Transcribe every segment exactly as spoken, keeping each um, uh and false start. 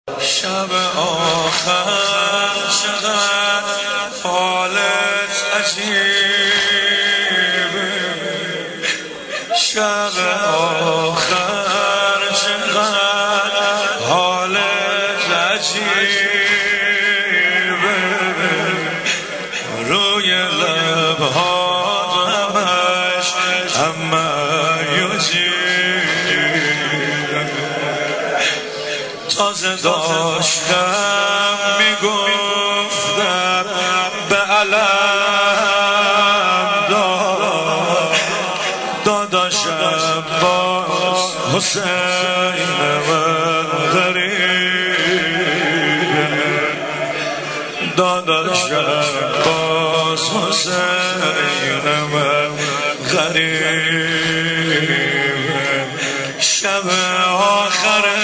شب آخر چقدر حالت عجیبه، شب آخر چقدر حالت عجیبه، روی لبها همش اما تازه داشتم میگفتم به علم دار داداشم باز حسین من غریبه، داداشم باز حسین من غریبه. شب آخره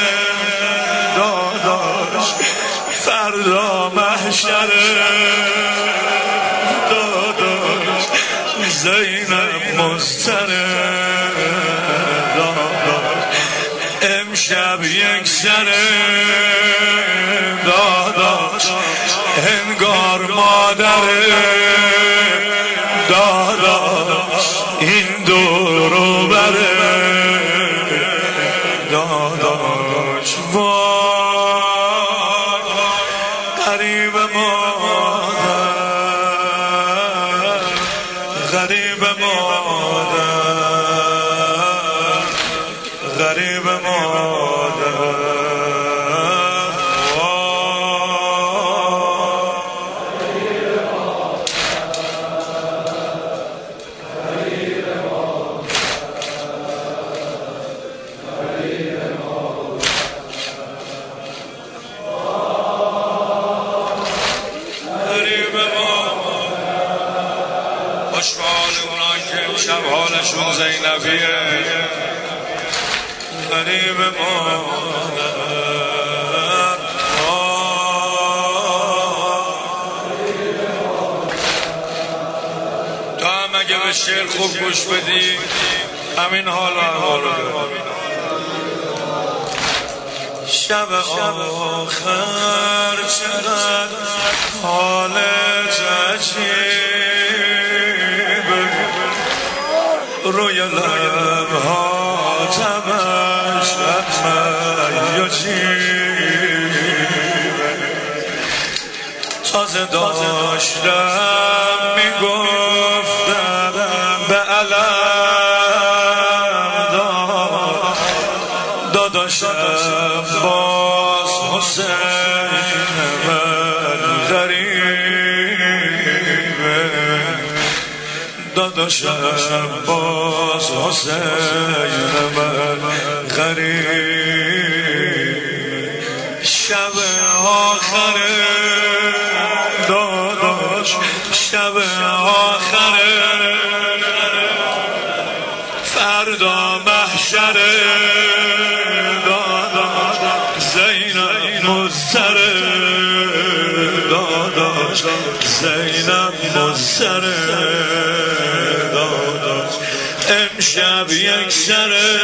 داداش فردا محشره، داداش زینب مضطره، داداش امشب یک سره، داداش انگار مادره، داداش این دورو بره، داداش وای غریب مادر، غریب مادر، غریب مادر. خوشحال اونان که امشب حالشون زینبیه، غریب مادر. تا هم اگه به شعر خوب گوش بدی همین حال و احوال رو داری. شب آخر چقدر حالت عجیبه، روی لبها تمش خیاجیبه، تازه داشتم میگفتم به علم دار داداشم باز حسین من غریبه، داداشم باز حسین من غریبه. شب آخره داداش، شب آخره فردا محشره، داداش زینب مضطره، داداش زینب مضطره، داداش امشب یک سره،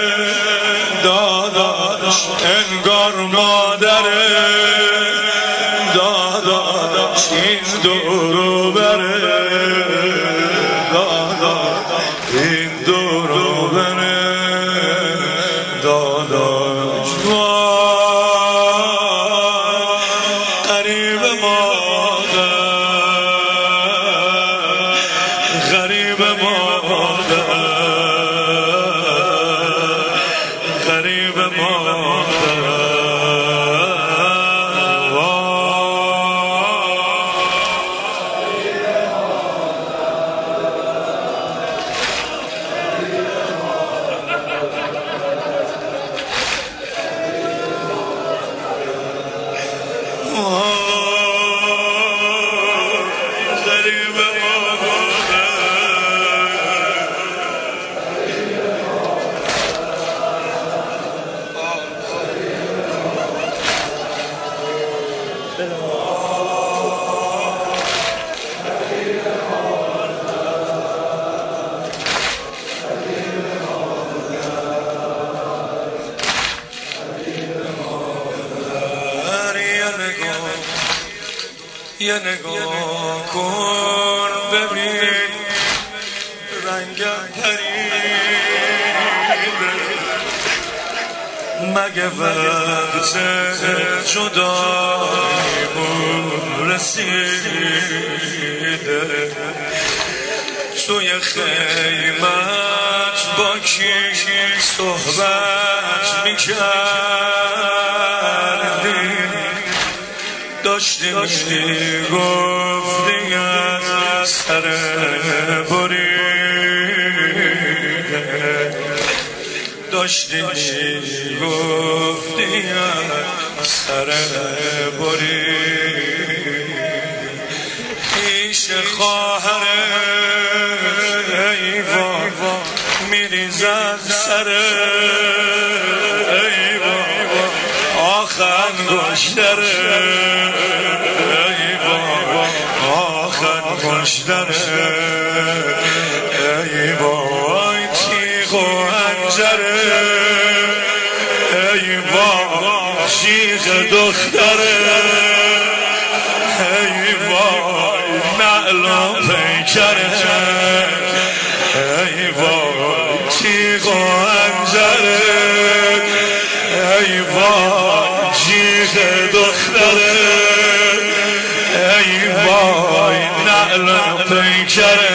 داداش انگار مادره، داداش این دورو بره، داداش این دورو بره، داداش غریب مادر، غریب مادر، غریب مادر. یه نگاه کن ببین رنگم پریده، مگه وقت جداییمون رسیده؟ توی خیمت با کی صحبت میکردی؟ داشتی میگفتی از سر بریده، داشتی میگفتی از سر بریده. پیش خواهرت ایوان میریزد سر ایوان، آخر گشتره ایوان، آخر گشتره ایوان، تیغ و حنجره ایوان، شیخ دختره ایوان، نعل و پیکره ایوان، تیغ و حنجره ایوان، شیخ دختره ایوان، نعل و پیکره.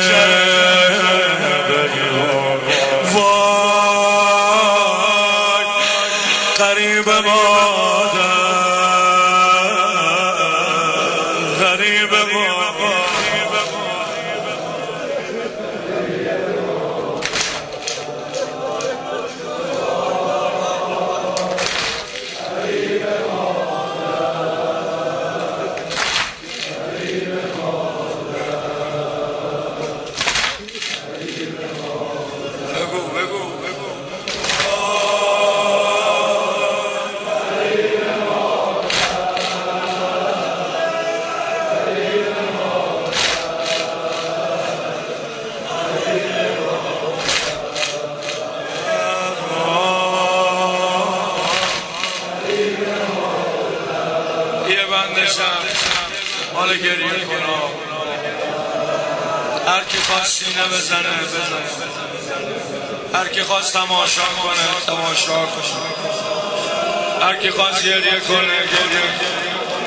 وای غریب مادر، غریب مادر، حالا گریه کنم، هر کی خواست سینه بزنه بزنه، هر کی خواست تماشا کنه تماشا کنه، هر کی خواست گریه کنه گریه کنه.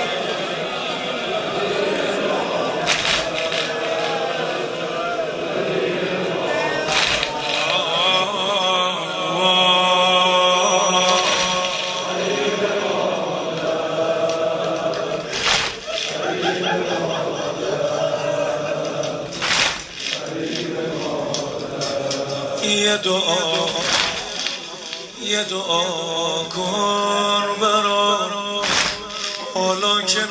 یه دعا یه دعا کن برا حالا که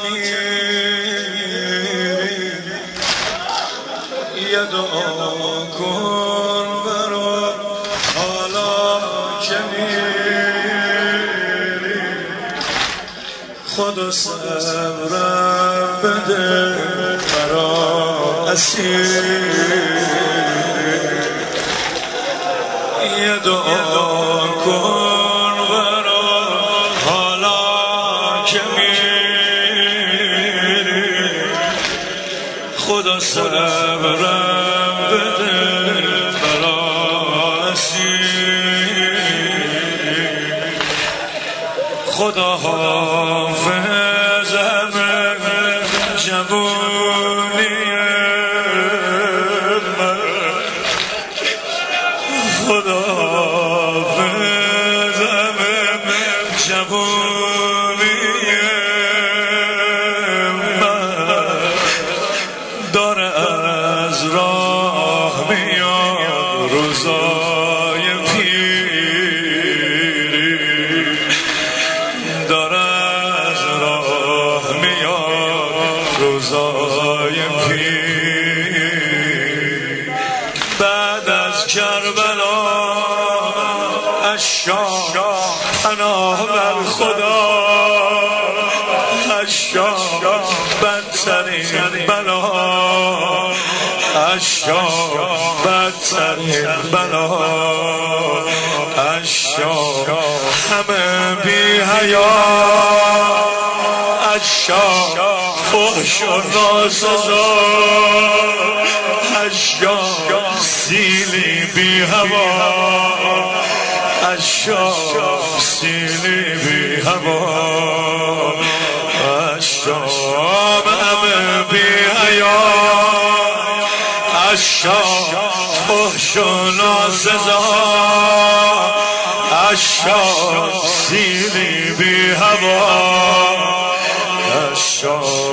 میری، یه دعا کن برا حالا که میری، خدا صبرم بده برا اسیر. یه دعا کن برا حالا که میری، خدا صبرم بده برا اسیر. خدا حافظم جوونی من، خدا حافظم جوونی من، داره از راه میاد روزای پیری، داره از راه میاد روزای پیری. بعد از کربلا اشکا پناه بر خدا، اشکا بدترین بلا، اشکا بدترین بلا، اشکا همه بی حیا، اشکا فحش و ناسزا اشیا سیلی بی هوا اشیا سیلی بی هوا اشیا همه بی حیا اشیا فحش و ناسزا اشیا سیلی بی هوا اشیا